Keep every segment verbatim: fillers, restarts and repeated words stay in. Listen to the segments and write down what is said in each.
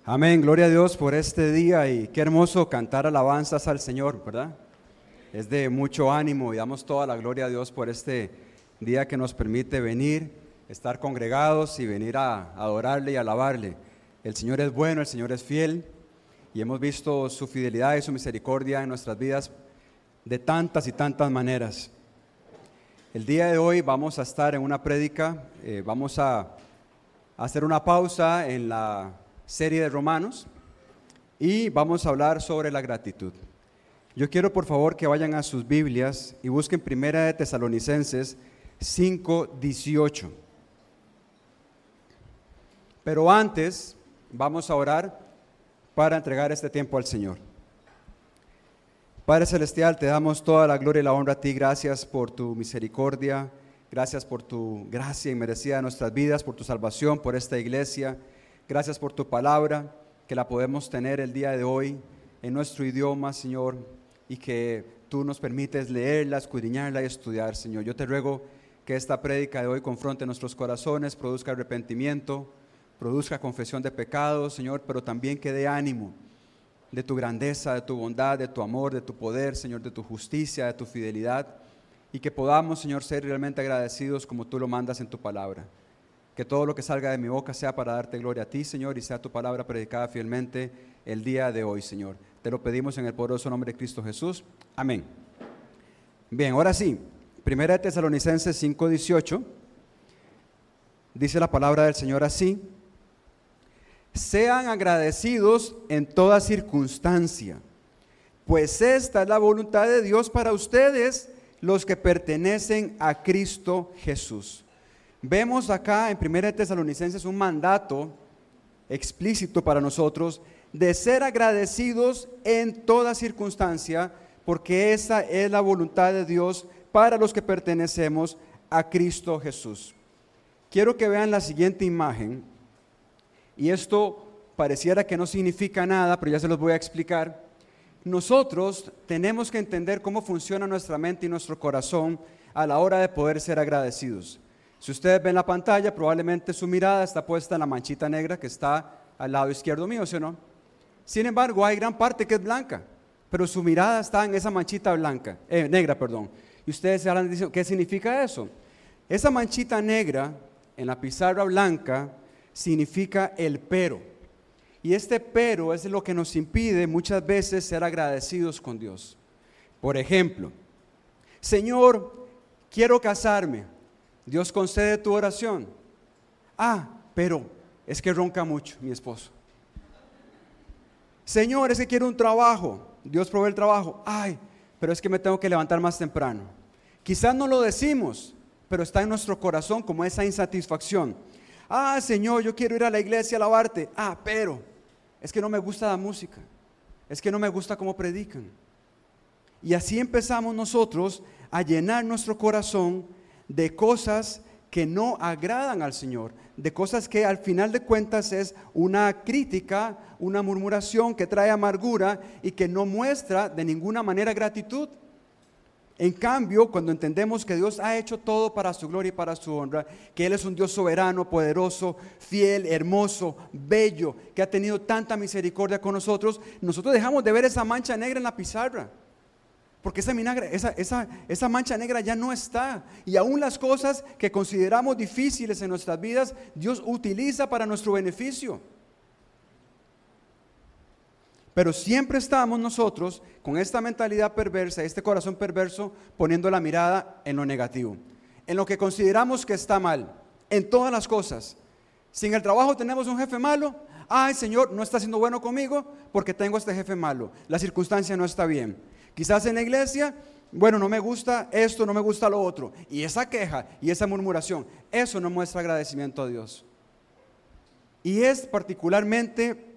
Amén, gloria a Dios por este día y qué hermoso cantar alabanzas al Señor, ¿verdad? Es de mucho ánimo y damos toda la gloria a Dios por este día que nos permite venir, estar congregados y venir a adorarle y alabarle. El Señor es bueno, el Señor es fiel y hemos visto su fidelidad y su misericordia en nuestras vidas de tantas y tantas maneras. El día de hoy vamos a estar en una prédica, eh, vamos a, a hacer una pausa en la serie de Romanos y vamos a hablar sobre la gratitud. Yo quiero por favor que vayan a sus Biblias y busquen Primera de Tesalonicenses cinco dieciocho. Pero antes vamos a orar para entregar este tiempo al Señor. Padre Celestial, te damos toda la gloria y la honra a ti. Gracias por tu misericordia, gracias por tu gracia inmerecida en nuestras vidas, por tu salvación, por esta iglesia. Gracias por tu palabra, que la podemos tener el día de hoy en nuestro idioma, Señor, y que tú nos permites leerla, escudriñarla y estudiar, Señor. Yo te ruego que esta prédica de hoy confronte nuestros corazones, produzca arrepentimiento, produzca confesión de pecados, Señor, pero también que dé ánimo de tu grandeza, de tu bondad, de tu amor, de tu poder, Señor, de tu justicia, de tu fidelidad, y que podamos, Señor, ser realmente agradecidos como tú lo mandas en tu palabra. Que todo lo que salga de mi boca sea para darte gloria a ti, Señor, y sea tu palabra predicada fielmente el día de hoy, Señor. Te lo pedimos en el poderoso nombre de Cristo Jesús. Amén. Bien, ahora sí, Primera de Tesalonicenses cinco dieciocho, dice la palabra del Señor así: sean agradecidos en toda circunstancia, pues esta es la voluntad de Dios para ustedes, los que pertenecen a Cristo Jesús. Vemos acá en Primera de Tesalonicenses un mandato explícito para nosotros de ser agradecidos en toda circunstancia, porque esa es la voluntad de Dios para los que pertenecemos a Cristo Jesús. Quiero que vean la siguiente imagen, y esto pareciera que no significa nada, pero ya se los voy a explicar. Nosotros tenemos que entender cómo funciona nuestra mente y nuestro corazón a la hora de poder ser agradecidos. Si ustedes ven la pantalla, probablemente su mirada está puesta en la manchita negra que está al lado izquierdo mío, ¿sí o no? Sin embargo, hay gran parte que es blanca, pero su mirada está en esa manchita blanca, eh, negra, perdón. Y ustedes se hablan diciendo, ¿qué significa eso? Esa manchita negra en la pizarra blanca significa el pero. Y este pero es lo que nos impide muchas veces ser agradecidos con Dios. Por ejemplo, Señor, quiero casarme. Dios concede tu oración. Ah, pero es que ronca mucho mi esposo. Señor, es que quiero un trabajo. Dios provee el trabajo. Ay, pero es que me tengo que levantar más temprano. Quizás no lo decimos, pero está en nuestro corazón como esa insatisfacción. Ah, Señor, yo quiero ir a la iglesia a alabarte. Ah, pero es que no me gusta la música. Es que no me gusta cómo predican. Y así empezamos nosotros a llenar nuestro corazón de cosas que no agradan al Señor, de cosas que al final de cuentas es una crítica, una murmuración que trae amargura y que no muestra de ninguna manera gratitud. En cambio, cuando entendemos que Dios ha hecho todo para su gloria y para su honra, que Él es un Dios soberano, poderoso, fiel, hermoso, bello, que ha tenido tanta misericordia con nosotros, nosotros dejamos de ver esa mancha negra en la pizarra. Porque esa, minagre, esa, esa, esa mancha negra ya no está. Y aún las cosas que consideramos difíciles en nuestras vidas, Dios utiliza para nuestro beneficio. Pero siempre estamos nosotros con esta mentalidad perversa, este corazón perverso, poniendo la mirada en lo negativo, en lo que consideramos que está mal, en todas las cosas. Si en el trabajo tenemos un jefe malo, ay, Señor, no está siendo bueno conmigo porque tengo este jefe malo, la circunstancia no está bien. Quizás en la iglesia, bueno, no me gusta esto, no me gusta lo otro. Y esa queja y esa murmuración, eso no muestra agradecimiento a Dios. Y es particularmente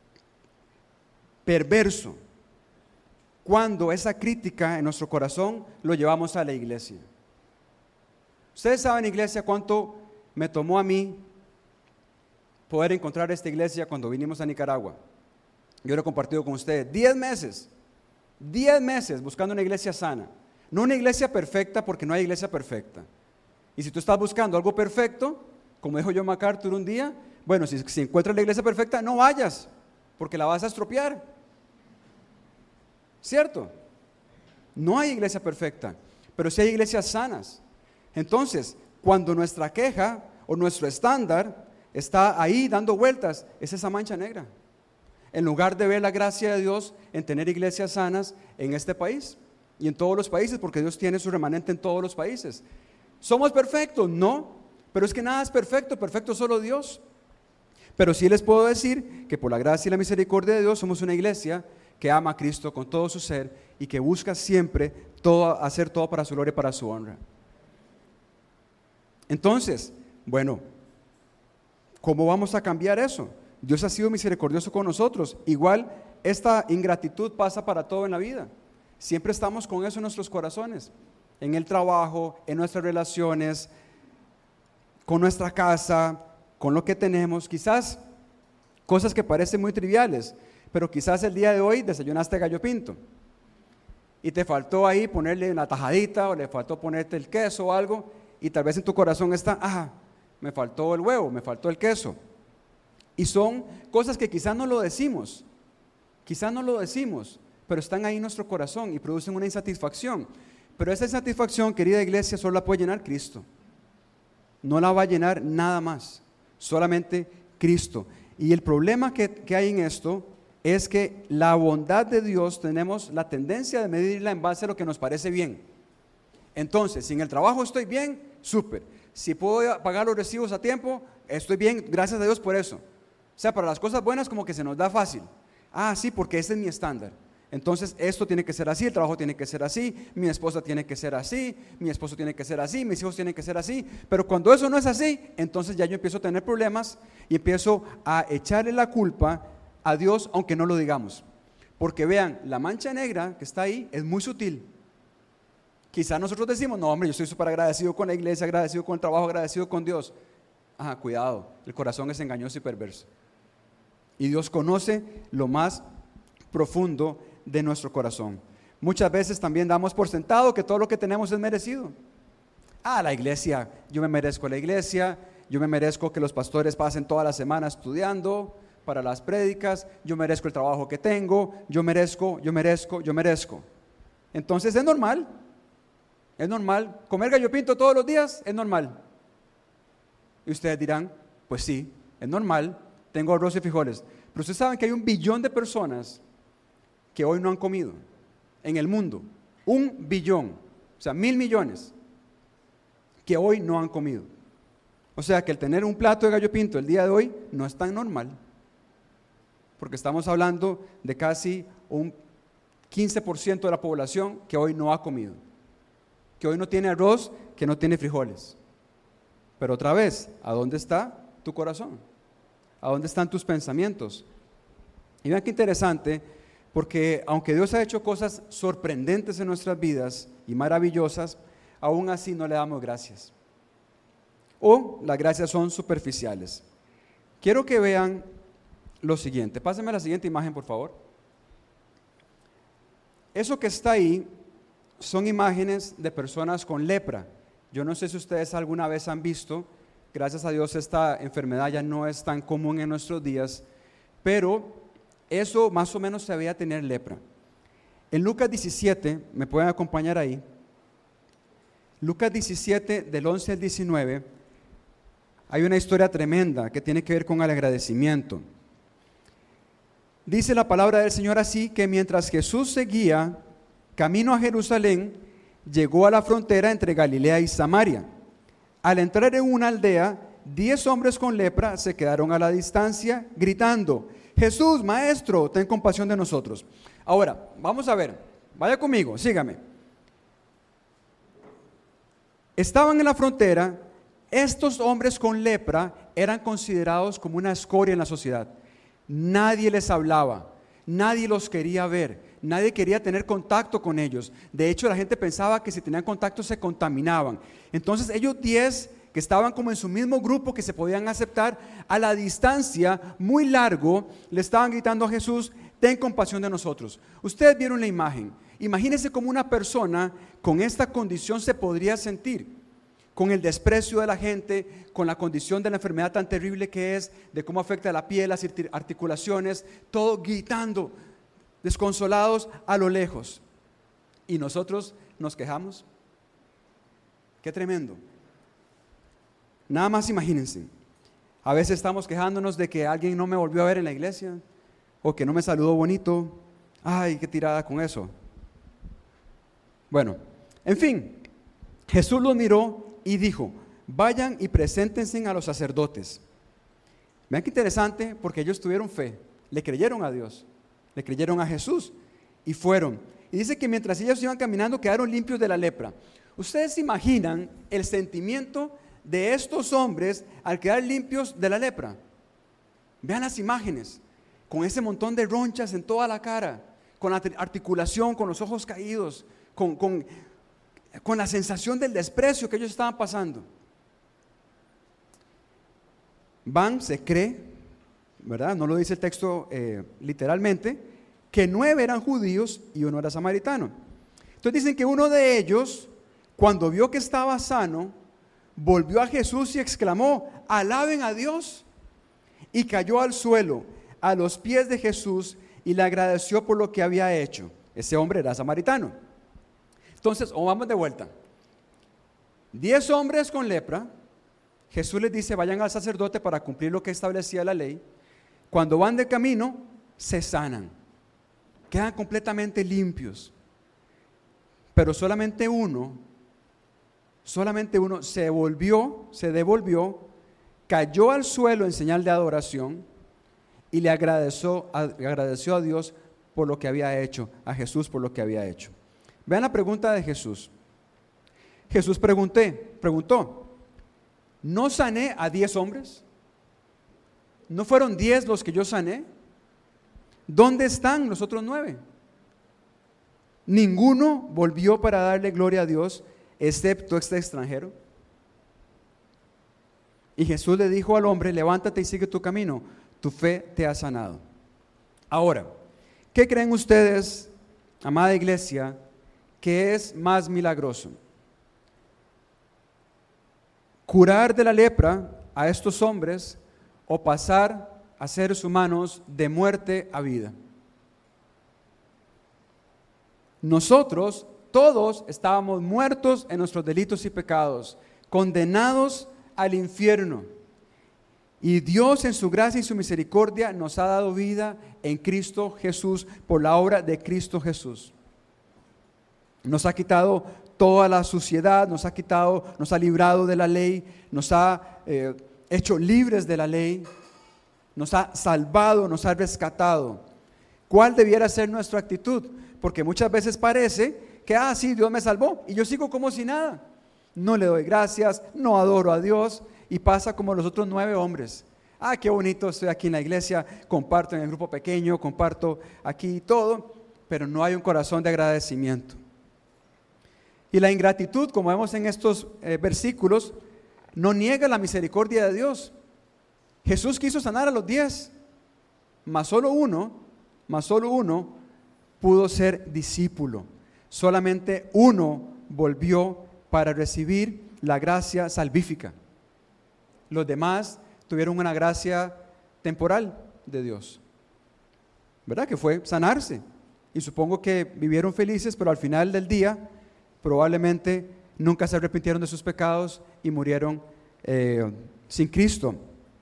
perverso cuando esa crítica en nuestro corazón lo llevamos a la iglesia. Ustedes saben, iglesia, cuánto me tomó a mí poder encontrar esta iglesia cuando vinimos a Nicaragua. Yo lo he compartido con ustedes, diez meses. Diez meses buscando una iglesia sana. No una iglesia perfecta, porque no hay iglesia perfecta. Y si tú estás buscando algo perfecto, como dijo John MacArthur un día, bueno, si, si encuentras la iglesia perfecta, no vayas, porque la vas a estropear. ¿Cierto? No hay iglesia perfecta, pero sí hay iglesias sanas. Entonces, cuando nuestra queja o nuestro estándar está ahí dando vueltas, es esa mancha negra. En lugar de ver la gracia de Dios en tener iglesias sanas en este país y en todos los países, porque Dios tiene su remanente en todos los países. ¿Somos perfectos? No, pero es que nada es perfecto, perfecto solo Dios. Pero sí les puedo decir que por la gracia y la misericordia de Dios somos una iglesia que ama a Cristo con todo su ser y que busca siempre todo, hacer todo para su gloria y para su honra. Entonces, bueno, ¿cómo vamos a cambiar eso? Dios ha sido misericordioso con nosotros. Igual esta ingratitud pasa para todo en la vida. Siempre estamos con eso en nuestros corazones, en el trabajo, en nuestras relaciones, con nuestra casa, con lo que tenemos. Quizás cosas que parecen muy triviales, pero quizás el día de hoy desayunaste gallo pinto y te faltó ahí ponerle una tajadita o le faltó ponerte el queso o algo, y tal vez en tu corazón está, ah, me faltó el huevo, me faltó el queso. Y son cosas que quizás no lo decimos, quizás no lo decimos, pero están ahí en nuestro corazón y producen una insatisfacción. Pero esa insatisfacción, querida iglesia, solo la puede llenar Cristo. No la va a llenar nada más, solamente Cristo. Y el problema que, que hay en esto es que la bondad de Dios tenemos la tendencia de medirla en base a lo que nos parece bien. Entonces, si en el trabajo estoy bien, súper. Si puedo pagar los recibos a tiempo, estoy bien, gracias a Dios por eso. O sea, para las cosas buenas como que se nos da fácil. Ah, sí, porque ese es mi estándar. Entonces, esto tiene que ser así, el trabajo tiene que ser así, mi esposa tiene que ser así, mi esposo tiene que ser así, mis hijos tienen que ser así. Pero cuando eso no es así, entonces ya yo empiezo a tener problemas y empiezo a echarle la culpa a Dios, aunque no lo digamos. Porque vean, la mancha negra que está ahí es muy sutil. Quizás nosotros decimos, no hombre, yo estoy súper agradecido con la iglesia, agradecido con el trabajo, agradecido con Dios. Ajá, cuidado, el corazón es engañoso y perverso. Y Dios conoce lo más profundo de nuestro corazón. Muchas veces también damos por sentado que todo lo que tenemos es merecido. Ah, la iglesia, yo me merezco la iglesia, yo me merezco que los pastores pasen toda la semana estudiando para las prédicas, yo merezco el trabajo que tengo, yo merezco, yo merezco, yo merezco. Entonces es normal, es normal, comer gallo pinto todos los días es normal. Y ustedes dirán, pues sí, es normal, tengo arroz y frijoles. Pero ustedes saben que hay un billón de personas que hoy no han comido en el mundo, un billón, o sea, mil millones, que hoy no han comido. O sea que el tener un plato de gallo pinto el día de hoy no es tan normal, porque estamos hablando de casi un quince por ciento de la población que hoy no ha comido, que hoy no tiene arroz, que no tiene frijoles. Pero otra vez, ¿a dónde está tu corazón? ¿A dónde están tus pensamientos? Y vean qué interesante, porque aunque Dios ha hecho cosas sorprendentes en nuestras vidas y maravillosas, aún así no le damos gracias. O las gracias son superficiales. Quiero que vean lo siguiente. Pásenme la siguiente imagen, por favor. Eso que está ahí son imágenes de personas con lepra. Yo no sé si ustedes alguna vez han visto, gracias a Dios esta enfermedad ya no es tan común en nuestros días, pero eso más o menos se veía tener lepra. En Lucas diecisiete, me pueden acompañar ahí, Lucas diecisiete del once al diecinueve, hay una historia tremenda que tiene que ver con el agradecimiento. Dice la palabra del Señor así, que mientras Jesús seguía camino a Jerusalén, llegó a la frontera entre Galilea y Samaria. Al entrar en una aldea, diez hombres con lepra se quedaron a la distancia gritando, Jesús, maestro, ten compasión de nosotros. Ahora, vamos a ver, vaya conmigo, sígame. Estaban en la frontera, estos hombres con lepra eran considerados como una escoria en la sociedad. Nadie les hablaba, nadie los quería ver, nadie quería tener contacto con ellos. De hecho, la gente pensaba que si tenían contacto se contaminaban. Entonces ellos diez que estaban como en su mismo grupo, que se podían aceptar, a la distancia, muy largo, le estaban gritando a Jesús, ten compasión de nosotros. Ustedes vieron la imagen. Imagínense cómo una persona con esta condición se podría sentir. con el desprecio de la gente, con la condición de la enfermedad tan terrible que es, de cómo afecta la piel, las articulaciones, todo gritando, desconsolados a lo lejos. Y nosotros nos quejamos. Qué tremendo. Nada más imagínense. A veces estamos quejándonos de que alguien no me volvió a ver en la iglesia, o que no me saludó bonito. Ay, qué tirada con eso. Bueno, en fin, Jesús los miró y dijo: vayan y preséntense a los sacerdotes. Vean qué interesante, porque ellos tuvieron fe, le creyeron a Dios, le creyeron a Jesús y fueron. Y dice que mientras ellos iban caminando quedaron limpios de la lepra. ¿Ustedes se imaginan el sentimiento de estos hombres al quedar limpios de la lepra? Vean las imágenes, con ese montón de ronchas en toda la cara, con la articulación, con los ojos caídos, con... con con la sensación del desprecio que ellos estaban pasando. Van, se cree, ¿verdad? No lo dice el texto eh, literalmente, que nueve eran judíos y uno era samaritano. Entonces dicen que uno de ellos, cuando vio que estaba sano, volvió a Jesús y exclamó: alaben a Dios, y cayó al suelo a los pies de Jesús y le agradeció por lo que había hecho. Ese hombre era samaritano. Entonces, o vamos de vuelta. Diez hombres con lepra. Jesús les dice: vayan al sacerdote para cumplir lo que establecía la ley. Cuando van de camino, se sanan, quedan completamente limpios. Pero solamente uno, solamente uno se volvió, se devolvió, cayó al suelo en señal de adoración y le agradeció, agradeció a Dios por lo que había hecho, a Jesús por lo que había hecho. Vean la pregunta de Jesús. Jesús pregunté, preguntó: ¿no sané a diez hombres? ¿No fueron diez los que yo sané? ¿Dónde están los otros nueve? Ninguno volvió para darle gloria a Dios, excepto este extranjero. Y Jesús le dijo al hombre: levántate y sigue tu camino, tu fe te ha sanado. Ahora, ¿qué creen ustedes, amada iglesia, que es más milagroso? ¿Curar de la lepra a estos hombres o pasar a seres humanos de muerte a vida? Nosotros todos estábamos muertos en nuestros delitos y pecados, condenados al infierno. Y Dios en su gracia y su misericordia nos ha dado vida en Cristo Jesús, por la obra de Cristo Jesús. Nos ha quitado toda la suciedad, nos ha quitado, nos ha librado de la ley, nos ha eh, hecho libres de la ley, nos ha salvado, nos ha rescatado. ¿Cuál debiera ser nuestra actitud? Porque muchas veces parece que, ah, sí, Dios me salvó y yo sigo como si nada. No le doy gracias, no adoro a Dios, y pasa como los otros nueve hombres. Ah, qué bonito, estoy aquí en la iglesia, comparto en el grupo pequeño, comparto aquí todo, pero no hay un corazón de agradecimiento. Y la ingratitud, como vemos en estos eh, versículos, no niega la misericordia de Dios. Jesús quiso sanar a los diez, mas solo uno, mas solo uno pudo ser discípulo. Solamente uno volvió para recibir la gracia salvífica. Los demás tuvieron una gracia temporal de Dios, ¿verdad? Que fue sanarse. Y supongo que vivieron felices, pero al final del día probablemente nunca se arrepintieron de sus pecados y murieron eh, sin Cristo.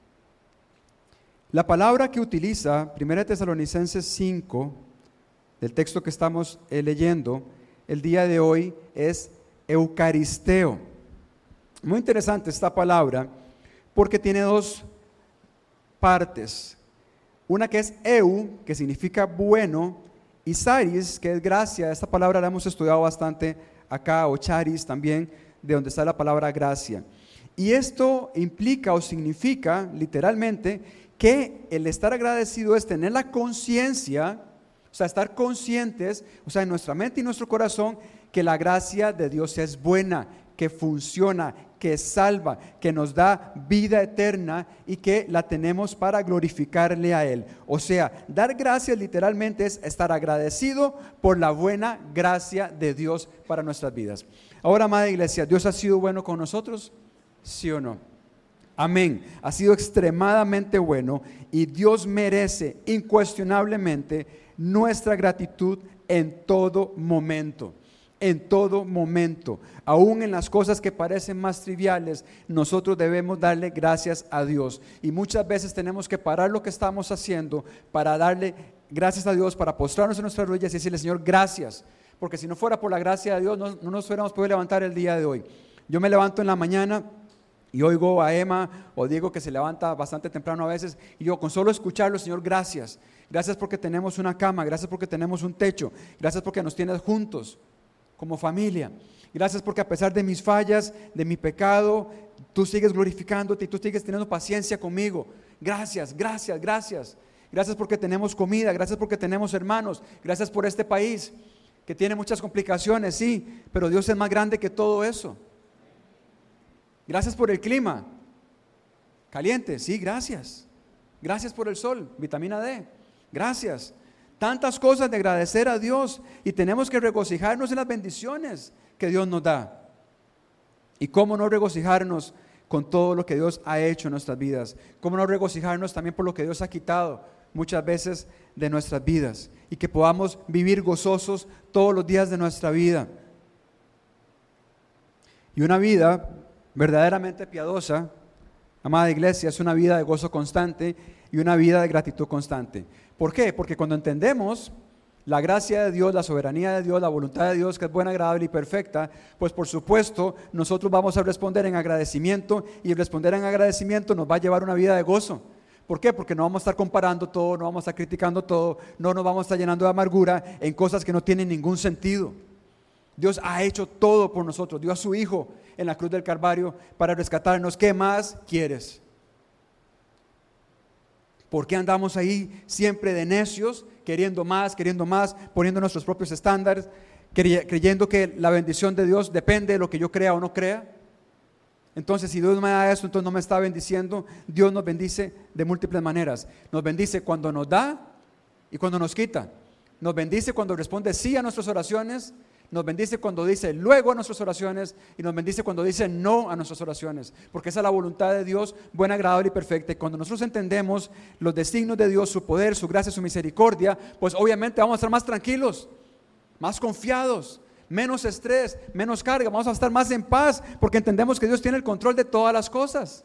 La palabra que utiliza primera Tesalonicenses cinco, del texto que estamos eh, leyendo el día de hoy, es eucaristeo. Muy interesante esta palabra, porque tiene dos partes. Una que es eu, que significa bueno, y charis, que es gracia. Esta palabra la hemos estudiado bastante acá, o charis también, de donde está la palabra gracia. Y esto implica o significa literalmente que el estar agradecido es tener la conciencia, o sea, estar conscientes, o sea, en nuestra mente y nuestro corazón, que la gracia de Dios es buena, que funciona, que salva, que nos da vida eterna y que la tenemos para glorificarle a Él. O sea, dar gracias literalmente es estar agradecido por la buena gracia de Dios para nuestras vidas. Ahora, amada iglesia, ¿Dios ha sido bueno con nosotros? ¿Sí o no? Amén. Ha sido extremadamente bueno y Dios merece incuestionablemente nuestra gratitud en todo momento. En todo momento, aún en las cosas que parecen más triviales, nosotros debemos darle gracias a Dios. Y muchas veces tenemos que parar lo que estamos haciendo para darle gracias a Dios, para postrarnos en nuestras rodillas y decirle: Señor, gracias. Porque si no fuera por la gracia de Dios, no, no nos hubiéramos podido levantar el día de hoy. Yo me levanto en la mañana y oigo a Emma o Diego que se levanta bastante temprano a veces, y yo con solo escucharlo: Señor, gracias. Gracias porque tenemos una cama, gracias porque tenemos un techo, gracias porque nos tienes juntos como familia. Gracias porque a pesar de mis fallas, de mi pecado, tú sigues glorificándote y tú sigues teniendo paciencia conmigo. Gracias, gracias, gracias. Gracias porque tenemos comida, gracias porque tenemos hermanos, gracias por este país que tiene muchas complicaciones, sí, pero Dios es más grande que todo eso. Gracias por el clima caliente, sí, gracias. Gracias por el sol, vitamina D, gracias. Tantas cosas de agradecer a Dios y tenemos que regocijarnos en las bendiciones que Dios nos da. Y cómo no regocijarnos con todo lo que Dios ha hecho en nuestras vidas. Cómo no regocijarnos también por lo que Dios ha quitado muchas veces de nuestras vidas. Y que podamos vivir gozosos todos los días de nuestra vida. Y una vida verdaderamente piadosa, amada iglesia, es una vida de gozo constante y una vida de gratitud constante. ¿Por qué? Porque cuando entendemos la gracia de Dios, la soberanía de Dios, la voluntad de Dios, que es buena, agradable y perfecta, pues por supuesto nosotros vamos a responder en agradecimiento, y responder en agradecimiento nos va a llevar una vida de gozo. ¿Por qué? Porque no vamos a estar comparando todo, no vamos a estar criticando todo, no nos vamos a estar llenando de amargura en cosas que no tienen ningún sentido. Dios ha hecho todo por nosotros, dio a su Hijo en la cruz del Calvario para rescatarnos. ¿Qué más quieres? ¿Por qué andamos ahí siempre de necios, queriendo más, queriendo más, poniendo nuestros propios estándares, creyendo que la bendición de Dios depende de lo que yo crea o no crea? Entonces, si Dios me da eso, entonces no me está bendiciendo. Dios nos bendice de múltiples maneras. Nos bendice cuando nos da y cuando nos quita. Nos bendice cuando responde sí a nuestras oraciones. Nos bendice cuando dice luego a nuestras oraciones, y nos bendice cuando dice no a nuestras oraciones, porque esa es la voluntad de Dios, buena, agradable y perfecta. Y cuando nosotros entendemos los designios de Dios, su poder, su gracia, su misericordia, pues obviamente vamos a estar más tranquilos, más confiados, menos estrés, menos carga, vamos a estar más en paz, porque entendemos que Dios tiene el control de todas las cosas.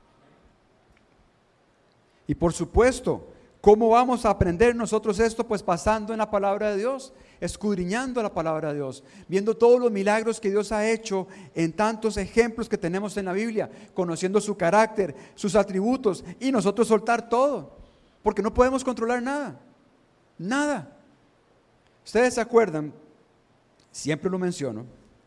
Y por supuesto, ¿cómo vamos a aprender nosotros esto? Pues pasando en la palabra de Dios, escudriñando la palabra de Dios, viendo todos los milagros que Dios ha hecho en tantos ejemplos que tenemos en la Biblia, conociendo su carácter, sus atributos, y nosotros soltar todo, porque no podemos controlar nada, nada. Ustedes se acuerdan, siempre lo menciono,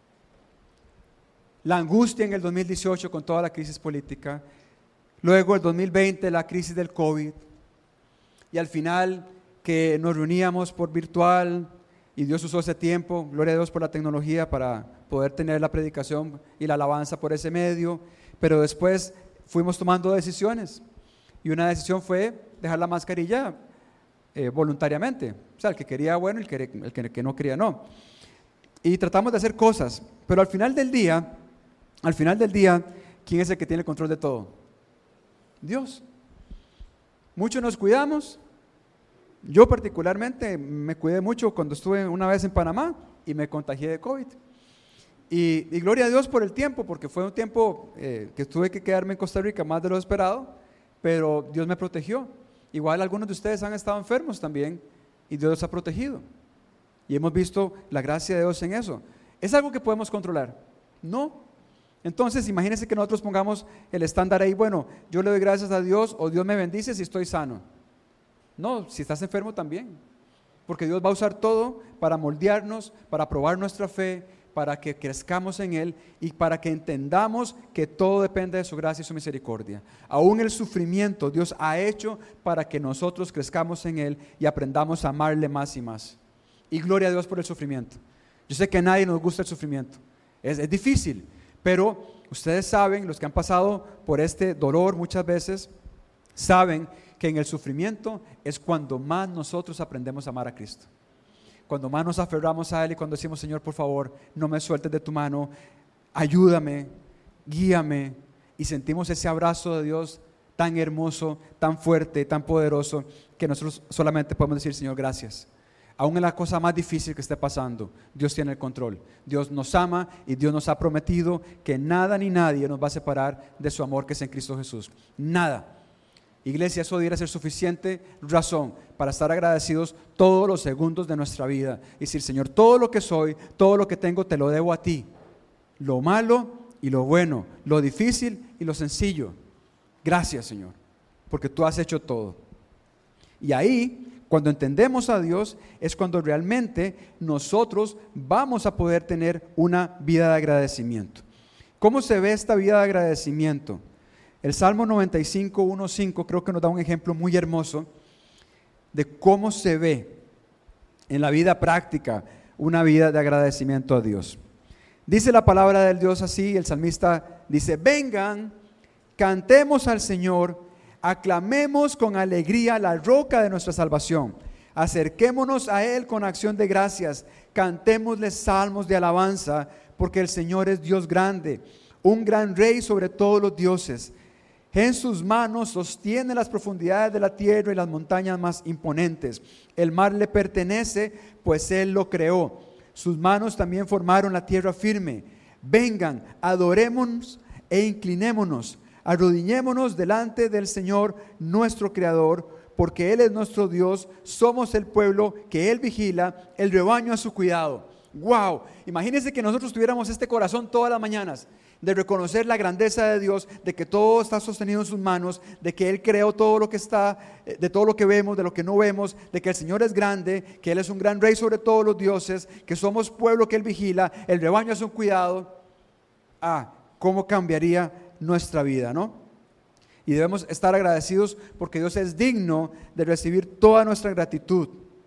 la angustia en el dos mil dieciocho con toda la crisis política, luego el dos mil veinte la crisis del COVID, y al final que nos reuníamos por virtual, y Dios usó ese tiempo, gloria a Dios por la tecnología, para poder tener la predicación y la alabanza por ese medio. Pero después fuimos tomando decisiones, y una decisión fue dejar la mascarilla eh, voluntariamente. O sea, el que quería bueno, el que, el, que, el que no quería no. Y tratamos de hacer cosas, pero al final del día, al final del día, ¿quién es el que tiene el control de todo? Dios. Muchos nos cuidamos. Yo particularmente me cuidé mucho cuando estuve una vez en Panamá y me contagié de COVID. Y, y gloria a Dios por el tiempo, porque fue un tiempo eh, que tuve que quedarme en Costa Rica más de lo esperado, pero Dios me protegió. Igual algunos de ustedes han estado enfermos también y Dios los ha protegido. Y hemos visto la gracia de Dios en eso. ¿Es algo que podemos controlar? No. Entonces imagínense que nosotros pongamos el estándar ahí: bueno, yo le doy gracias a Dios, o Dios me bendice si estoy sano. No, si estás enfermo también, porque Dios va a usar todo para moldearnos, para probar nuestra fe, para que crezcamos en Él y para que entendamos que todo depende de su gracia y su misericordia. Aún el sufrimiento Dios ha hecho para que nosotros crezcamos en Él y aprendamos a amarle más y más. Y gloria a Dios por el sufrimiento. Yo sé que a nadie nos gusta el sufrimiento, es, es difícil, Pero ustedes saben, los que han pasado por este dolor muchas veces, saben que en el sufrimiento es cuando más nosotros aprendemos a amar a Cristo. Cuando más nos aferramos a Él y cuando decimos, Señor, por favor, no me sueltes de tu mano, ayúdame, guíame, y sentimos ese abrazo de Dios tan hermoso, tan fuerte, tan poderoso, que nosotros solamente podemos decir, Señor, gracias. Aún en la cosa más difícil que esté pasando, Dios tiene el control. Dios nos ama y Dios nos ha prometido que nada ni nadie nos va a separar de su amor que es en Cristo Jesús. Nada. Iglesia, eso debería ser suficiente razón para estar agradecidos todos los segundos de nuestra vida. Y decir, Señor, todo lo que soy, todo lo que tengo, te lo debo a ti. Lo malo y lo bueno, lo difícil y lo sencillo. Gracias, Señor, porque tú has hecho todo. Y ahí, cuando entendemos a Dios, es cuando realmente nosotros vamos a poder tener una vida de agradecimiento. ¿Cómo se ve esta vida de agradecimiento? El Salmo noventa y cinco, uno, cinco creo que nos da un ejemplo muy hermoso de cómo se ve en la vida práctica una vida de agradecimiento a Dios. Dice la palabra del Dios así, el salmista dice, vengan, cantemos al Señor, aclamemos con alegría la roca de nuestra salvación, acerquémonos a Él con acción de gracias, cantémosle salmos de alabanza, porque el Señor es Dios grande, un gran Rey sobre todos los dioses. En sus manos sostiene las profundidades de la tierra y las montañas más imponentes. El mar le pertenece, pues Él lo creó. Sus manos también formaron la tierra firme. Vengan, adorémonos e inclinémonos. Arrodillémonos delante del Señor, nuestro Creador, porque Él es nuestro Dios. Somos el pueblo que Él vigila, el rebaño a su cuidado. ¡Wow! Imagínense que nosotros tuviéramos este corazón todas las mañanas, de reconocer la grandeza de Dios, de que todo está sostenido en sus manos, de que Él creó todo lo que está, de todo lo que vemos, de lo que no vemos, de que el Señor es grande, que Él es un gran Rey sobre todos los dioses, que somos pueblo que Él vigila, el rebaño a su cuidado. Ah, ¿cómo cambiaría nuestra vida, no? Y debemos estar agradecidos porque Dios es digno de recibir toda nuestra gratitud.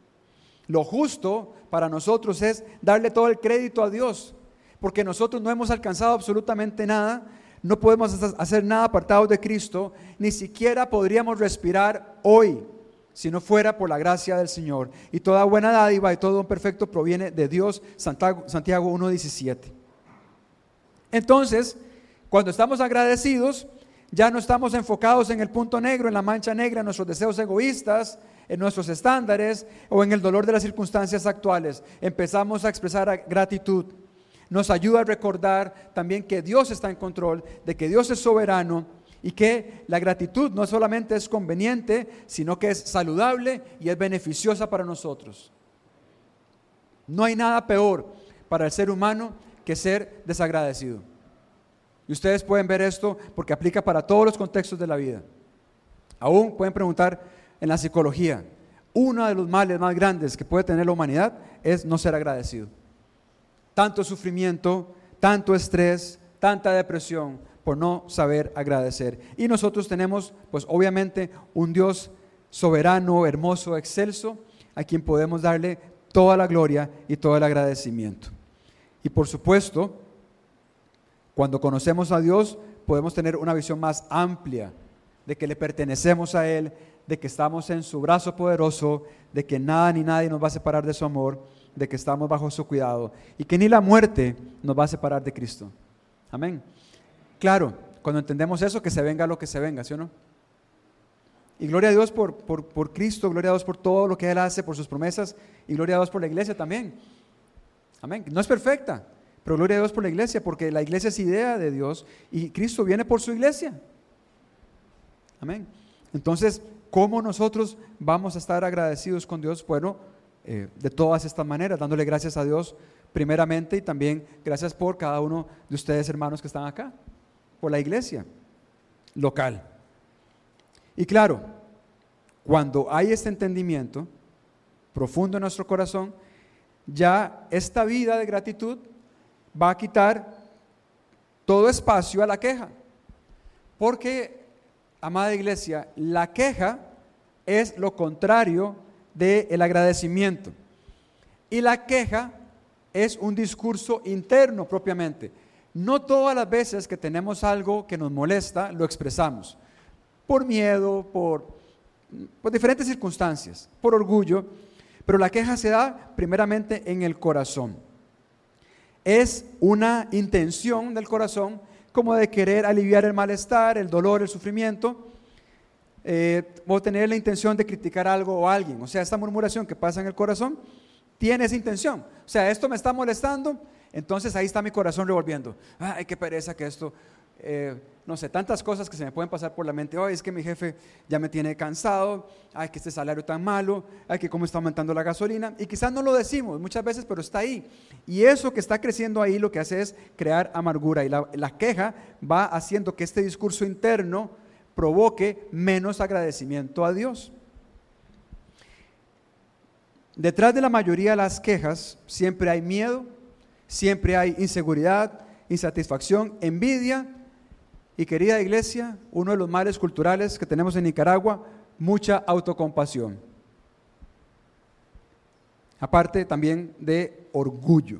Lo justo para nosotros es darle todo el crédito a Dios, porque nosotros no hemos alcanzado absolutamente nada, no podemos hacer nada apartados de Cristo, ni siquiera podríamos respirar hoy si no fuera por la gracia del Señor. Y toda buena dádiva y todo don perfecto proviene de Dios, Santiago uno diecisiete. Entonces, cuando estamos agradecidos, ya no estamos enfocados en el punto negro, en la mancha negra, en nuestros deseos egoístas, en nuestros estándares o en el dolor de las circunstancias actuales. Empezamos a expresar gratitud. Nos ayuda a recordar también que Dios está en control, de que Dios es soberano y que la gratitud no solamente es conveniente, sino que es saludable y es beneficiosa para nosotros. No hay nada peor para el ser humano que ser desagradecido. Y ustedes pueden ver esto porque aplica para todos los contextos de la vida. Aún pueden preguntar en la psicología, uno de los males más grandes que puede tener la humanidad es no ser agradecido. Tanto sufrimiento, tanto estrés, tanta depresión por no saber agradecer. Y nosotros tenemos, pues obviamente, un Dios soberano, hermoso, excelso, a quien podemos darle toda la gloria y todo el agradecimiento. Y por supuesto, cuando conocemos a Dios, podemos tener una visión más amplia de que le pertenecemos a Él, de que estamos en su brazo poderoso, de que nada ni nadie nos va a separar de su amor, de que estamos bajo su cuidado y que ni la muerte nos va a separar de Cristo. Amén. Claro, cuando entendemos eso, que se venga lo que se venga, ¿sí o no? Y gloria a Dios por, por, por Cristo, gloria a Dios por todo lo que Él hace, por sus promesas, y gloria a Dios por la iglesia también. Amén. No es perfecta, pero gloria a Dios por la iglesia, porque la iglesia es idea de Dios y Cristo viene por su iglesia. Amén. Entonces, ¿cómo nosotros vamos a estar agradecidos con Dios? Bueno, eh, de todas estas maneras, dándole gracias a Dios primeramente y también gracias por cada uno de ustedes, hermanos, que están acá, por la iglesia local. Y claro, cuando hay este entendimiento profundo en nuestro corazón, ya esta vida de gratitud va a quitar todo espacio a la queja. Porque, amada iglesia, la queja es lo contrario del agradecimiento. Y la queja es un discurso interno propiamente. No todas las veces que tenemos algo que nos molesta, lo expresamos. Por miedo, por, por diferentes circunstancias, por orgullo. Pero la queja se da primeramente en el corazón. Es una intención del corazón como de querer aliviar el malestar, el dolor, el sufrimiento, eh, o tener la intención de criticar algo o a alguien. O sea, esta murmuración que pasa en el corazón tiene esa intención. O sea, esto me está molestando, entonces ahí está mi corazón revolviendo. Ay, qué pereza que esto, eh, no sé, tantas cosas que se me pueden pasar por la mente. Ay, es que mi jefe ya me tiene cansado. Ay, que este salario tan malo. Ay, que cómo está aumentando la gasolina. Y quizás no lo decimos muchas veces, pero está ahí. Y eso que está creciendo ahí lo que hace es crear amargura. Y la, la queja va haciendo que este discurso interno provoque menos agradecimiento a Dios. Detrás de la mayoría de las quejas siempre hay miedo, siempre hay inseguridad, insatisfacción, envidia y, querida iglesia, uno de los males culturales que tenemos en Nicaragua, mucha autocompasión. Aparte también de orgullo.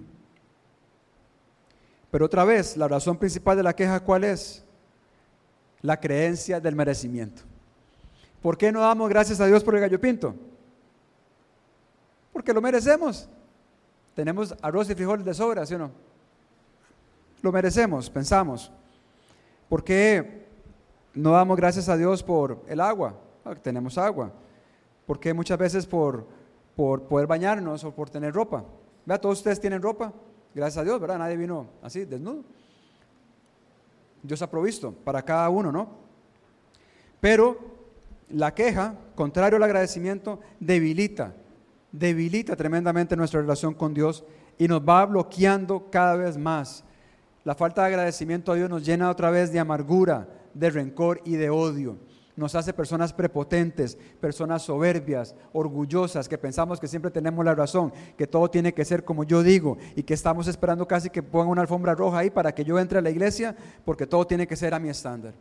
Pero otra vez, la razón principal de la queja, ¿cuál es? La creencia del merecimiento. ¿Por qué no damos gracias a Dios por el gallo pinto? Porque lo merecemos. Tenemos arroz y frijoles de sobra, ¿sí o no? Lo merecemos, pensamos. ¿Por qué no damos gracias a Dios por el agua? Ah, tenemos agua. ¿Por qué muchas veces por, por poder bañarnos o por tener ropa? Vea, todos ustedes tienen ropa, gracias a Dios, ¿verdad? Nadie vino así, desnudo. Dios ha provisto para cada uno, ¿no? Pero la queja, contrario al agradecimiento, debilita, debilita tremendamente nuestra relación con Dios y nos va bloqueando cada vez más. La falta de agradecimiento a Dios nos llena otra vez de amargura, de rencor y de odio. Nos hace personas prepotentes, personas soberbias, orgullosas, que pensamos que siempre tenemos la razón, que todo tiene que ser como yo digo y que estamos esperando casi que pongan una alfombra roja ahí para que yo entre a la iglesia porque todo tiene que ser a mi estándar.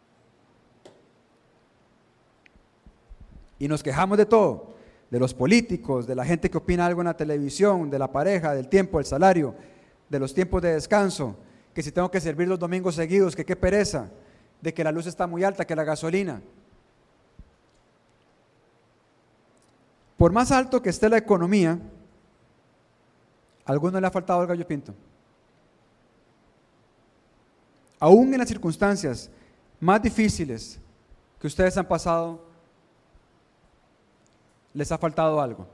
Y nos quejamos de todo, de los políticos, de la gente que opina algo en la televisión, de la pareja, del tiempo, del salario, de los tiempos de descanso, que si tengo que servir los domingos seguidos, que qué pereza, de que la luz está muy alta, que la gasolina. Por más alto que esté la economía, ¿a alguno le ha faltado el gallo pinto? Aún en las circunstancias más difíciles que ustedes han pasado, ¿les ha faltado algo?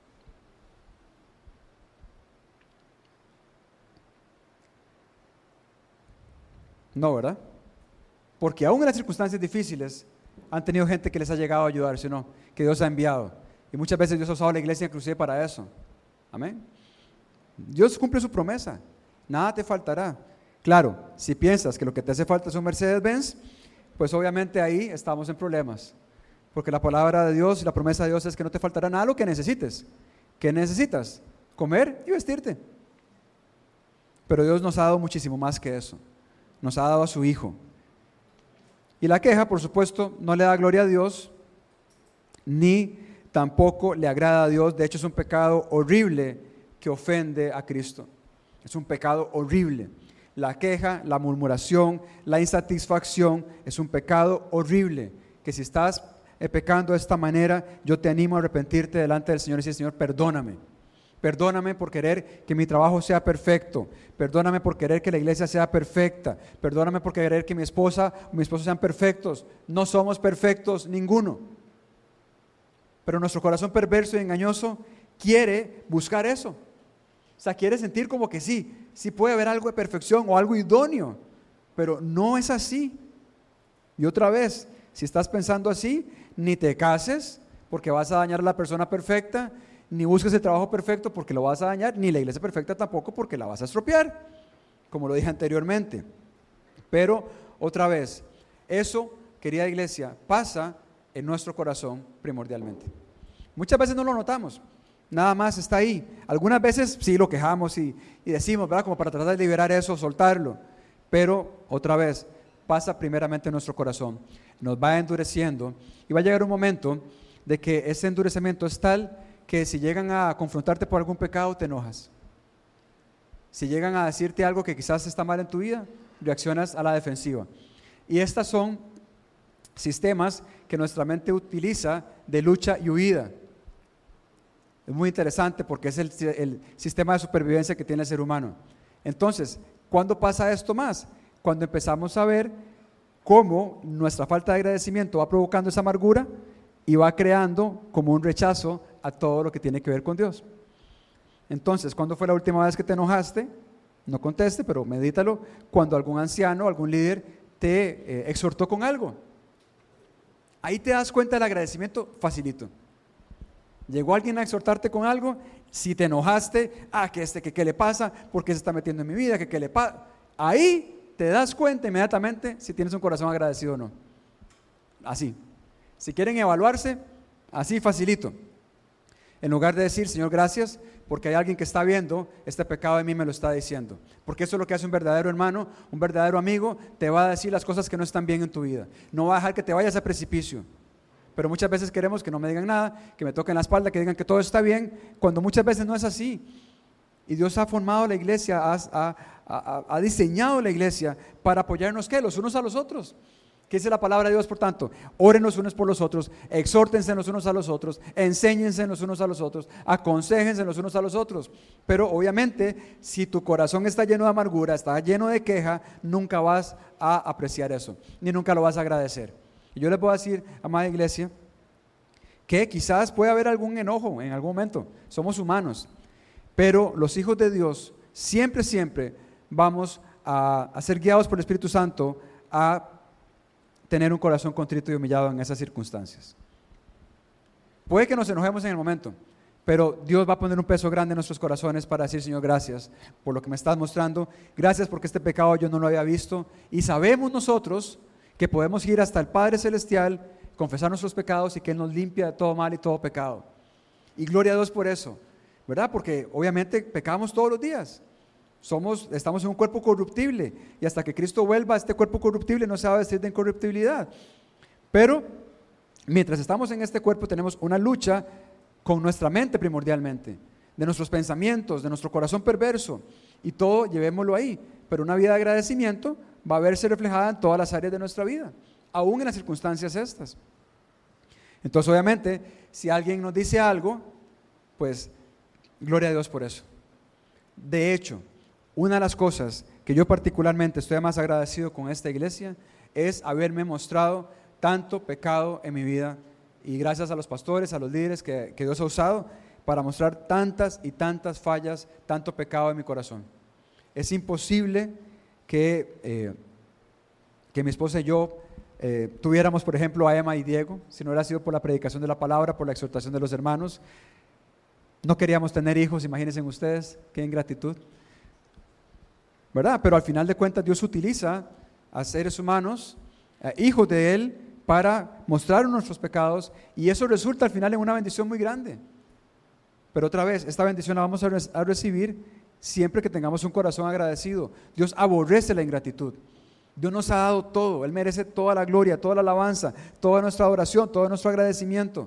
No, ¿verdad? Porque aún en las circunstancias difíciles han tenido gente que les ha llegado a ayudar, ¿sí o no? Que Dios ha enviado. Y muchas veces Dios ha usado la iglesia inclusive para eso. Amén. Dios cumple su promesa. Nada te faltará. Claro, si piensas que lo que te hace falta es un Mercedes-Benz, pues obviamente ahí estamos en problemas. Porque la palabra de Dios y la promesa de Dios es que no te faltará nada lo que necesites. ¿Qué necesitas? Comer y vestirte. Pero Dios nos ha dado muchísimo más que eso. Nos ha dado a su Hijo. Y la queja, por supuesto, no le da gloria a Dios, ni tampoco le agrada a Dios. De hecho, es un pecado horrible que ofende a Cristo. Es un pecado horrible. La queja, la murmuración, la insatisfacción es un pecado horrible, que si estás pecando de esta manera, yo te animo a arrepentirte delante del Señor y decir: Señor, perdóname. Perdóname por querer que mi trabajo sea perfecto. Perdóname por querer que la iglesia sea perfecta. Perdóname por querer que mi esposa o mi esposo sean perfectos. No somos perfectos ninguno. Pero nuestro corazón perverso y engañoso quiere buscar eso. O sea, quiere sentir como que sí, sí puede haber algo de perfección o algo idóneo. Pero no es así. Y otra vez, si estás pensando así, ni te cases porque vas a dañar a la persona perfecta, ni busques el trabajo perfecto porque lo vas a dañar, ni la iglesia perfecta tampoco porque la vas a estropear, como lo dije anteriormente. Pero otra vez, eso, querida iglesia, pasa en nuestro corazón primordialmente. Muchas veces no lo notamos, nada más está ahí. Algunas veces sí lo quejamos y, y decimos, ¿verdad? Como para tratar de liberar eso, soltarlo. Pero otra vez, pasa primeramente en nuestro corazón, nos va endureciendo y va a llegar un momento de que ese endurecimiento es tal que si llegan a confrontarte por algún pecado te enojas. Si llegan a decirte algo que quizás está mal en tu vida, reaccionas a la defensiva. Y estas son sistemas que nuestra mente utiliza de lucha y huida. Es muy interesante porque es el, el sistema de supervivencia que tiene el ser humano. Entonces, ¿cuándo pasa esto más? Cuando empezamos a ver cómo nuestra falta de agradecimiento va provocando esa amargura y va creando como un rechazo a todo lo que tiene que ver con Dios. Entonces, ¿cuándo fue la última vez que te enojaste? No conteste, pero medítalo. Cuando algún anciano, algún líder te eh, exhortó con algo. Ahí te das cuenta del agradecimiento facilito. Llegó alguien a exhortarte con algo, si te enojaste, ah, que este, que qué le pasa, por qué se está metiendo en mi vida, que qué le pasa. Ahí te das cuenta inmediatamente si tienes un corazón agradecido o no. Así. Si quieren evaluarse, así facilito. En lugar de decir, Señor, gracias, porque hay alguien que está viendo este pecado de mí, me lo está diciendo. Porque eso es lo que hace un verdadero hermano, un verdadero amigo, te va a decir las cosas que no están bien en tu vida. No va a dejar que te vayas a precipicio. Pero muchas veces queremos que no me digan nada, que me toquen la espalda, que digan que todo está bien, cuando muchas veces no es así. Y Dios ha formado la iglesia, ha, ha, ha, ha diseñado la iglesia para apoyarnos, ¿qué? Los unos a los otros. ¿Qué dice la palabra de Dios, por tanto? Oren los unos por los otros, exhórtense los unos a los otros, enséñense los unos a los otros, aconséjense los unos a los otros. Pero obviamente, si tu corazón está lleno de amargura, está lleno de queja, nunca vas a apreciar eso, ni nunca lo vas a agradecer. Y yo les puedo decir, amada iglesia, que quizás puede haber algún enojo en algún momento, somos humanos, pero los hijos de Dios siempre, siempre vamos a, a ser guiados por el Espíritu Santo a tener un corazón contrito y humillado en esas circunstancias. Puede que nos enojemos en el momento, pero Dios va a poner un peso grande en nuestros corazones para decir, Señor, gracias por lo que me estás mostrando, gracias porque este pecado yo no lo había visto, y sabemos nosotros que podemos ir hasta el Padre Celestial, confesar nuestros pecados y que Él nos limpia de todo mal y todo pecado. Y gloria a Dios por eso, ¿verdad? Porque obviamente pecamos todos los días. Somos, estamos en un cuerpo corruptible y hasta que Cristo vuelva, este cuerpo corruptible no se va a vestir de incorruptibilidad. Pero mientras estamos en este cuerpo tenemos una lucha con nuestra mente primordialmente, de nuestros pensamientos, de nuestro corazón perverso, y todo llevémoslo ahí. Pero una vida de agradecimiento va a verse reflejada en todas las áreas de nuestra vida, aún en las circunstancias estas. Entonces obviamente si alguien nos dice algo, pues gloria a Dios por eso. De hecho, una de las cosas que yo particularmente estoy más agradecido con esta iglesia es haberme mostrado tanto pecado en mi vida, y gracias a los pastores, a los líderes que, que Dios ha usado para mostrar tantas y tantas fallas, tanto pecado en mi corazón. Es imposible que, eh, que mi esposa y yo eh, tuviéramos, por ejemplo, a Emma y Diego, si no hubiera sido por la predicación de la palabra, por la exhortación de los hermanos. No queríamos tener hijos, imagínense ustedes, qué ingratitud, ¿verdad? Pero al final de cuentas Dios utiliza a seres humanos, eh, hijos de Él, para mostrar nuestros pecados, y eso resulta al final en una bendición muy grande. Pero otra vez, esta bendición la vamos a, re- a recibir siempre que tengamos un corazón agradecido. Dios aborrece la ingratitud. Dios nos ha dado todo, Él merece toda la gloria, toda la alabanza, toda nuestra adoración, todo nuestro agradecimiento.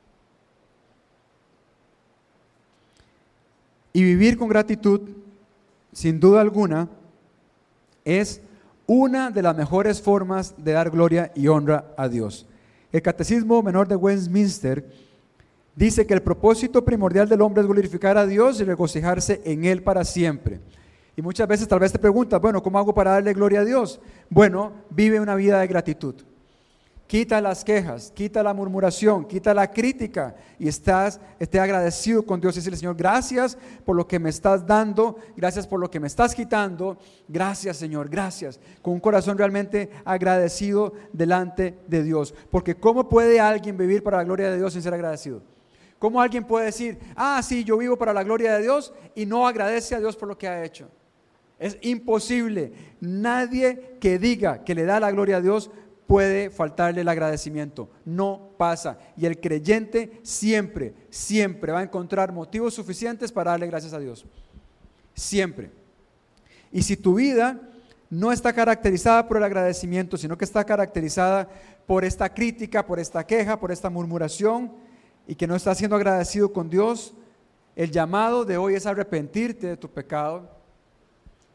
Y vivir con gratitud, sin duda alguna, es una de las mejores formas de dar gloria y honra a Dios. El Catecismo Menor de Westminster dice que el propósito primordial del hombre es glorificar a Dios y regocijarse en Él para siempre. Y muchas veces tal vez te preguntas, bueno, ¿cómo hago para darle gloria a Dios? Bueno, vive una vida de gratitud. Quita las quejas, quita la murmuración, quita la crítica y estás, esté agradecido con Dios y decirle, Señor, gracias por lo que me estás dando, gracias por lo que me estás quitando, gracias Señor, gracias, con un corazón realmente agradecido delante de Dios. Porque ¿cómo puede alguien vivir para la gloria de Dios sin ser agradecido? ¿Cómo alguien puede decir, ah, sí, yo vivo para la gloria de Dios y no agradece a Dios por lo que ha hecho? Es imposible. Nadie que diga que le da la gloria a Dios puede faltarle el agradecimiento, no pasa. Y el creyente siempre, siempre va a encontrar motivos suficientes para darle gracias a Dios, siempre. Y si tu vida no está caracterizada por el agradecimiento, sino que está caracterizada por esta crítica, por esta queja, por esta murmuración, y que no estás siendo agradecido con Dios, el llamado de hoy es arrepentirte de tu pecado,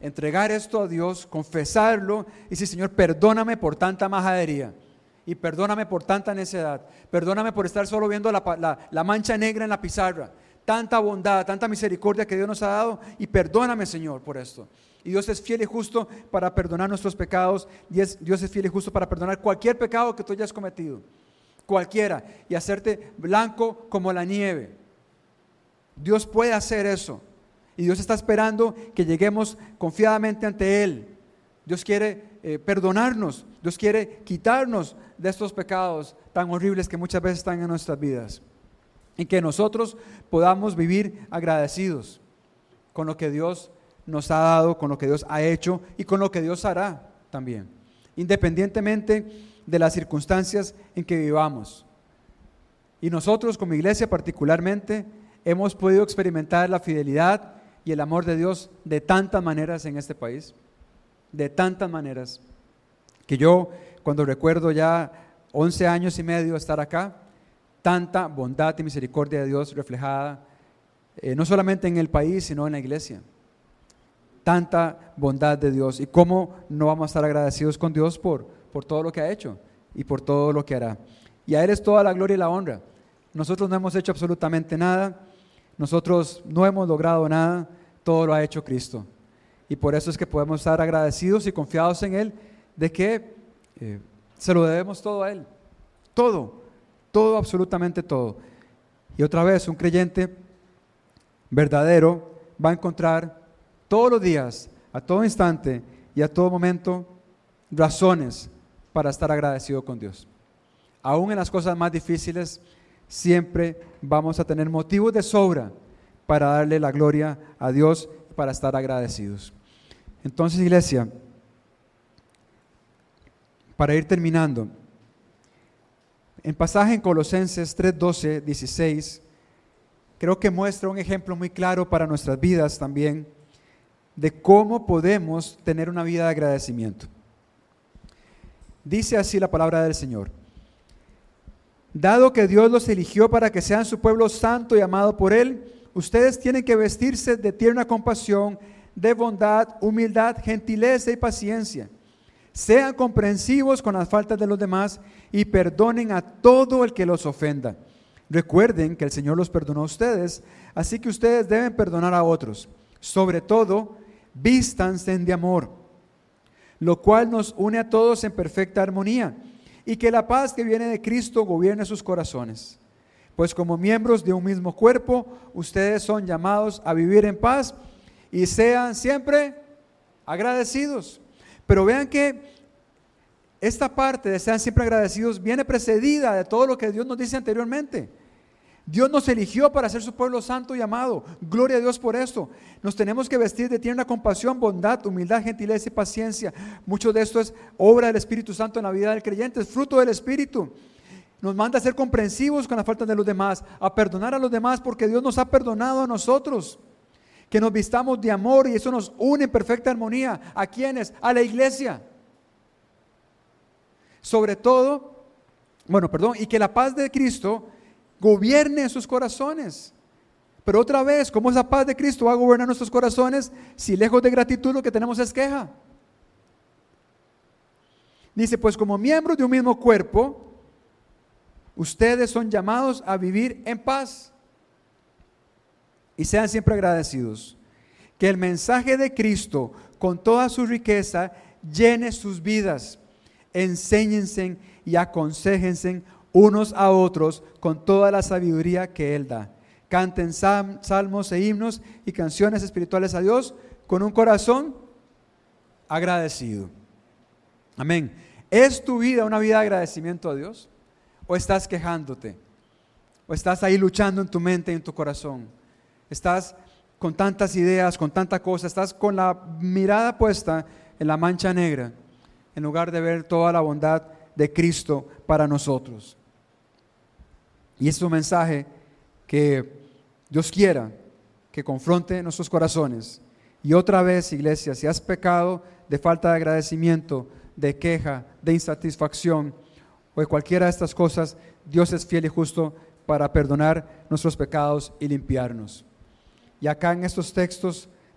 entregar esto a Dios, confesarlo y decir, Señor, perdóname por tanta majadería y perdóname por tanta necedad, perdóname por estar solo viendo la, la, la mancha negra en la pizarra, tanta bondad, tanta misericordia que Dios nos ha dado, y perdóname, Señor, por esto. Y Dios es fiel y justo para perdonar nuestros pecados, y es, Dios es fiel y justo para perdonar cualquier pecado que tú hayas cometido, cualquiera, y hacerte blanco como la nieve. Dios puede hacer eso, y Dios está esperando que lleguemos confiadamente ante Él. Dios quiere eh, perdonarnos, Dios quiere quitarnos de estos pecados tan horribles que muchas veces están en nuestras vidas, y que nosotros podamos vivir agradecidos con lo que Dios nos ha dado, con lo que Dios ha hecho y con lo que Dios hará también, independientemente de las circunstancias en que vivamos. Y nosotros como iglesia particularmente hemos podido experimentar la fidelidad y el amor de Dios de tantas maneras en este país, de tantas maneras, que yo cuando recuerdo ya once años y medio estar acá, tanta bondad y misericordia de Dios reflejada, eh, no solamente en el país, sino en la iglesia. Tanta bondad de Dios, y cómo no vamos a estar agradecidos con Dios por, por todo lo que ha hecho y por todo lo que hará. Y a Él es toda la gloria y la honra. Nosotros no hemos hecho absolutamente nada, nosotros no hemos logrado nada, todo lo ha hecho Cristo. Y por eso es que podemos estar agradecidos y confiados en Él, de que eh, se lo debemos todo a Él, todo, todo, absolutamente todo. Y otra vez, un creyente verdadero va a encontrar todos los días, a todo instante y a todo momento, razones para estar agradecido con Dios. Aún en las cosas más difíciles, siempre vamos a tener motivos de sobra para darle la gloria a Dios, para estar agradecidos. Entonces, iglesia, para ir terminando, el pasaje en Colosenses tres, doce, dieciséis, creo que muestra un ejemplo muy claro para nuestras vidas también, de cómo podemos tener una vida de agradecimiento. Dice así la palabra del Señor: dado que Dios los eligió para que sean su pueblo santo y amado por Él, ustedes tienen que vestirse de tierna compasión, de bondad, humildad, gentileza y paciencia. Sean comprensivos con las faltas de los demás y perdonen a todo el que los ofenda. Recuerden que el Señor los perdonó a ustedes, así que ustedes deben perdonar a otros. Sobre todo, vístanse de amor, lo cual nos une a todos en perfecta armonía, y que la paz que viene de Cristo gobierne sus corazones. Pues como miembros de un mismo cuerpo, ustedes son llamados a vivir en paz y sean siempre agradecidos. Pero vean que esta parte de sean siempre agradecidos viene precedida de todo lo que Dios nos dice anteriormente. Dios nos eligió para ser su pueblo santo y amado. Gloria a Dios por esto. Nos tenemos que vestir de tierna compasión, bondad, humildad, gentileza y paciencia. Mucho de esto es obra del Espíritu Santo en la vida del creyente, es fruto del Espíritu. Nos manda a ser comprensivos con las faltas de los demás, a perdonar a los demás, porque Dios nos ha perdonado a nosotros. Que nos vistamos de amor, y eso nos une en perfecta armonía. ¿A quiénes? A la iglesia. Sobre todo, bueno, perdón, y que la paz de Cristo gobierne en sus corazones. Pero otra vez, ¿cómo esa paz de Cristo va a gobernar nuestros corazones si lejos de gratitud lo que tenemos es queja? Dice, pues como miembros de un mismo cuerpo, ustedes son llamados a vivir en paz y sean siempre agradecidos. Que el mensaje de Cristo, con toda su riqueza, llene sus vidas. Enséñense y aconséjense unos a otros con toda la sabiduría que Él da. Canten salmos e himnos y canciones espirituales a Dios con un corazón agradecido. Amén. ¿Es tu vida una vida de agradecimiento a Dios? ¿O estás quejándote? ¿O estás ahí luchando en tu mente y en tu corazón? ¿Estás con tantas ideas, con tanta cosa? ¿Estás con la mirada puesta en la mancha negra en lugar de ver toda la bondad de Cristo para nosotros? Y es un mensaje que Dios quiera que confronte nuestros corazones. Y otra vez, iglesia, si has pecado de falta de agradecimiento, de queja, de insatisfacción o de cualquiera de estas cosas, Dios es fiel y justo para perdonar nuestros pecados y limpiarnos. Y acá en estos textos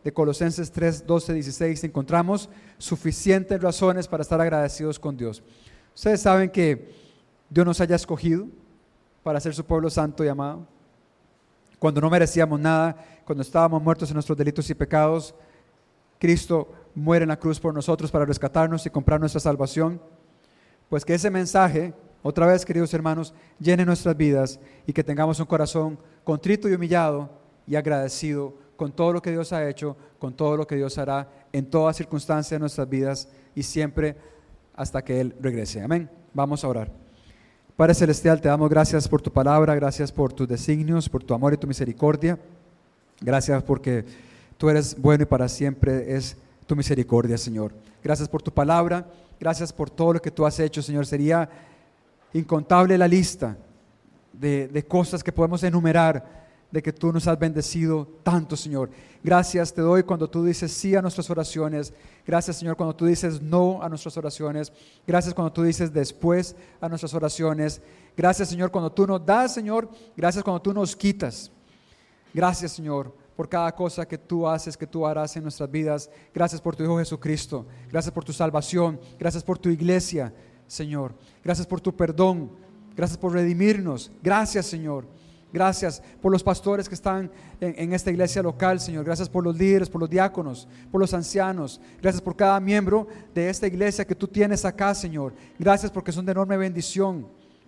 de Colosenses tres, doce, dieciséis, encontramos suficientes razones para estar agradecidos con Dios. Ustedes saben que Dios nos haya escogido para ser su pueblo santo y amado. Cuando no merecíamos nada, cuando estábamos muertos en nuestros delitos y pecados, Cristo muere en la cruz por nosotros para rescatarnos y comprar nuestra salvación. Pues que ese mensaje, otra vez, queridos hermanos, llene nuestras vidas y que tengamos un corazón contrito y humillado y agradecido con todo lo que Dios ha hecho, con todo lo que Dios hará en toda circunstancia de nuestras vidas y siempre hasta que Él regrese. Amén. Vamos a orar. Padre Celestial, te damos gracias por tu palabra, gracias por tus designios, por tu amor y tu misericordia. Gracias porque tú eres bueno y para siempre es tu misericordia, Señor. Gracias por tu palabra, gracias por todo lo que tú has hecho, Señor. Sería incontable la lista de, de cosas que podemos enumerar, de que tú nos has bendecido tanto, Señor. Gracias te doy cuando tú dices sí a nuestras oraciones. Gracias, Señor, cuando tú dices no a nuestras oraciones. Gracias cuando tú dices después a nuestras oraciones. Gracias, Señor, cuando tú nos das, Señor. Gracias cuando tú nos quitas. Gracias, Señor, por cada cosa que tú haces, que tú harás en nuestras vidas. Gracias por tu Hijo Jesucristo. Gracias por tu salvación. Gracias por tu iglesia, Señor. Gracias por tu perdón. Gracias por redimirnos. Gracias, Señor. Gracias por los pastores que están en, en esta iglesia local, Señor. Gracias por los líderes, por los diáconos, por los ancianos. Gracias por cada miembro de esta iglesia que tú tienes acá, Señor. Gracias porque son de enorme bendición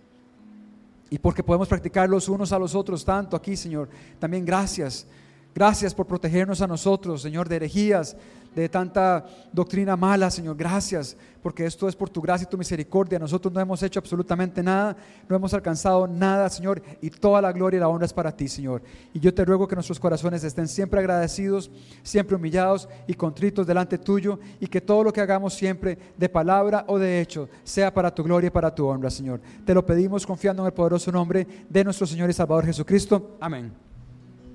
y porque podemos practicar los unos a los otros tanto aquí, Señor. También gracias. Gracias por protegernos a nosotros, Señor, de herejías, de tanta doctrina mala, Señor. Gracias, porque esto es por tu gracia y tu misericordia. Nosotros no hemos hecho absolutamente nada, no hemos alcanzado nada, Señor, y toda la gloria y la honra es para ti, Señor. Y yo te ruego que nuestros corazones estén siempre agradecidos, siempre humillados y contritos delante tuyo, y que todo lo que hagamos siempre, de palabra o de hecho, sea para tu gloria y para tu honra, Señor. Te lo pedimos confiando en el poderoso nombre de nuestro Señor y Salvador Jesucristo. Amén.